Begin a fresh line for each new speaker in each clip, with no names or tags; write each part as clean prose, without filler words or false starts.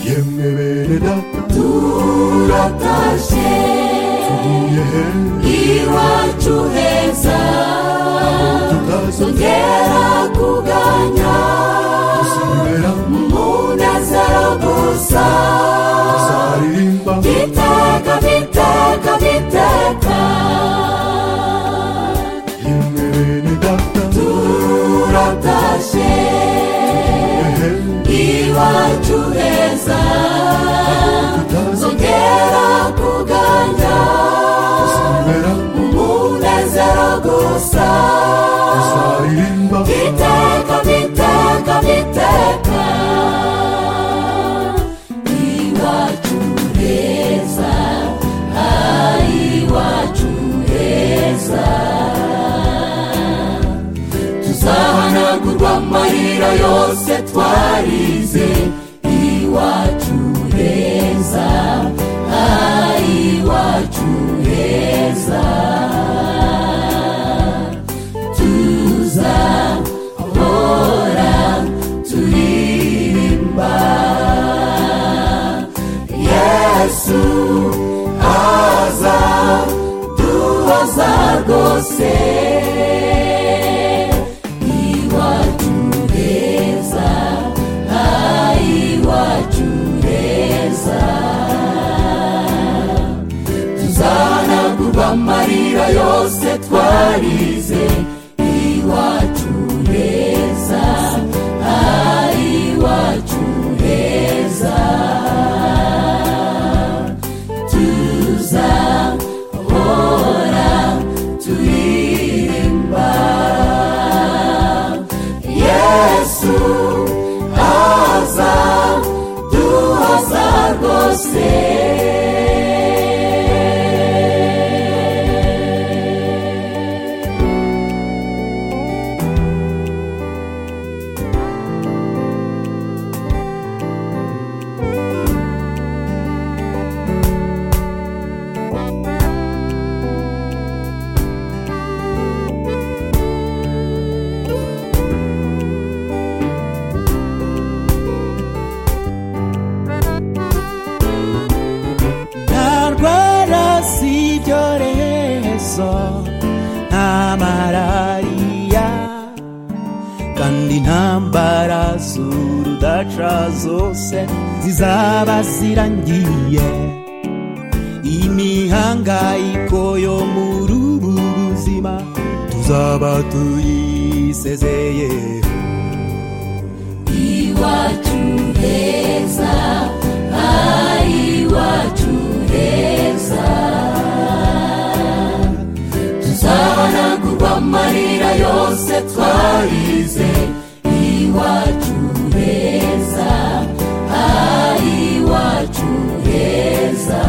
yemwe bene data
turatashe iwacu heza tugera kuganya munezero gusa biteka biteka biteka
yemwe bene data
turatashe iwacu heza tugera kuganya munezero gusa biteka biteka biteka iwacu heza iwacu heza tuzahanagurwa amarira yose twarize iwacu heza iwacu heza tuzahora turirimba Yesu aza duhoza rwose iwacu heza iwacu heza tuzanagurwa amarira yose twarize iwacu heza iwacu heza tuzahora turirimba Yesu aza duhoza rwose
nta malariya kandi intambara z'urudaca zose zizaba zirangiye imihangayiko yo muri ubu buzima tuzaba tuyisezeye
iwacu heza iwacu heza tuzanagurwa amarira yose twarize iwacu heza iwacu heza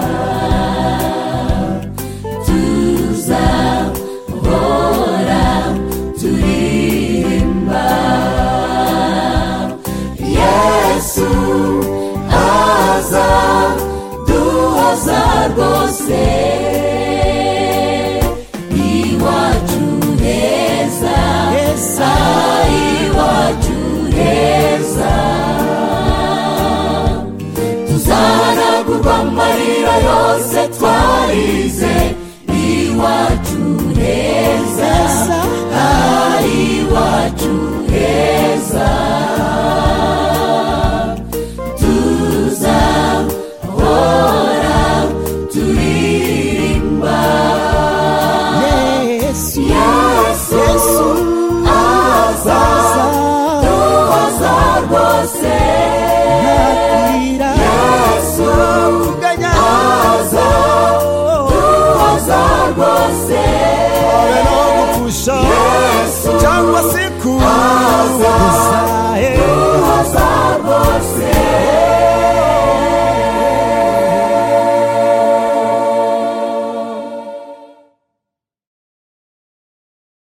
tuzahora turirimba Yesu aza duhoza rwose iwacu heza iwacu heza tuzanagurwa amarira yose